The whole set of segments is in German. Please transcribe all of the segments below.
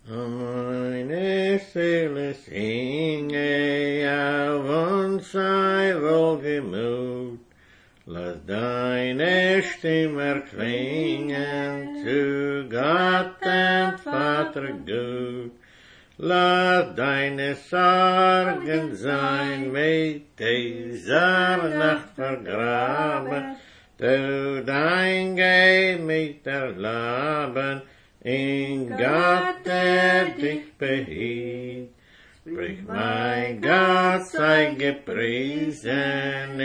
Meine Seele singe auf uns sei wohlgemut. Lass deine Stimme klingen zu Gott dem Vater gut. Lass deine Sorgen sein mit dieser Nacht vergraben. Du dein Gemüt erlaben in Gott, der dich behielt. Sprich, mein Gott, sei gepriesen,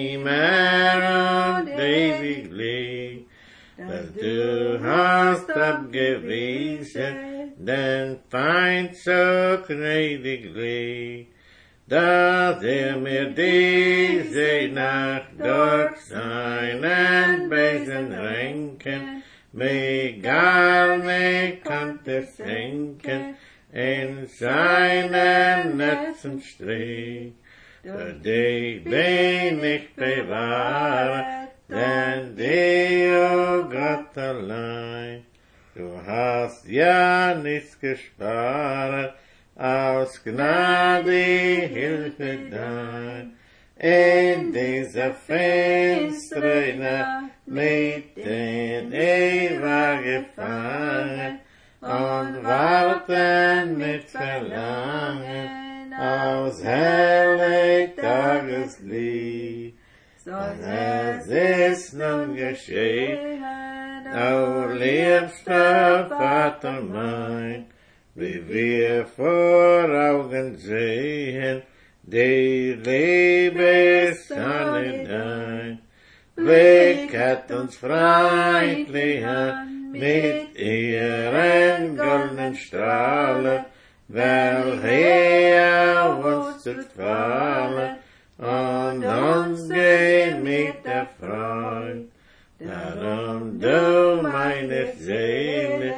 immer und ewiglich, dass du hast abgewiesen, den Feind so gnädiglich, dass mir diese Nacht durch seinen Besen renken, mich gar nicht konnte senken, in seinen Netzen strich, für dich bin ich bewahrt, denn dir, o Gott allein, du hast ja nichts gespart, aus Gnade Hilfe dein, in dieser finsteren Nacht mit den Eva gefangen, und warten mit Verlangen aus helle Tageslicht. Und es ist nun geschehen, o liebster Vater mein, wie wir vor Augen sehen, die Liebessonne dein, blicket uns freundlich an, mit ihren goldenen Strahlen, welche auf uns zerfallen, und uns mit der Freude. Darum, du meine Seele,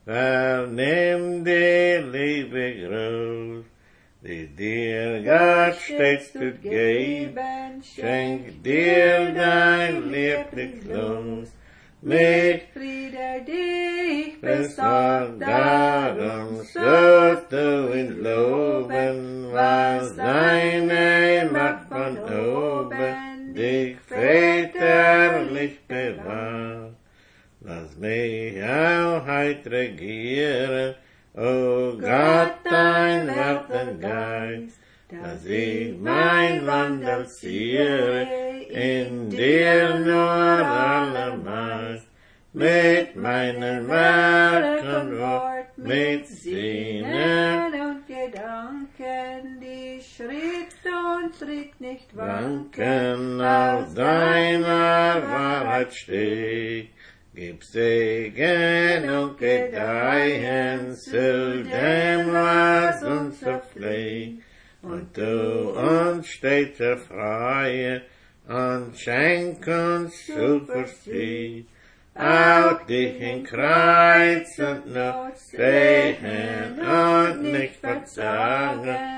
vernimm die Liebe groß, die dir Gott stets tut geben, schenk dir dein lieblich Los. Mit Friede dich besorgt, darum sollst du ihn loben, was deine Macht von oben dich väterlich bewahrt. Lass mich auch heut regieren, o Gott, dein Werten Geist, dass ich mein Wandel ziehe, in dir nur allermeist, mit meinen Werk und Wort, mit Sinnen und Gedanken, die Schritt und Tritt nicht wanken, auf deiner Wahrheit steh. Gib Segen und Gedeihen zu dem, was uns erpflegt, und du uns stets erfreue, und schenk uns Zuversicht, auch dich in Kreuz und Not stehen und nicht verzagen,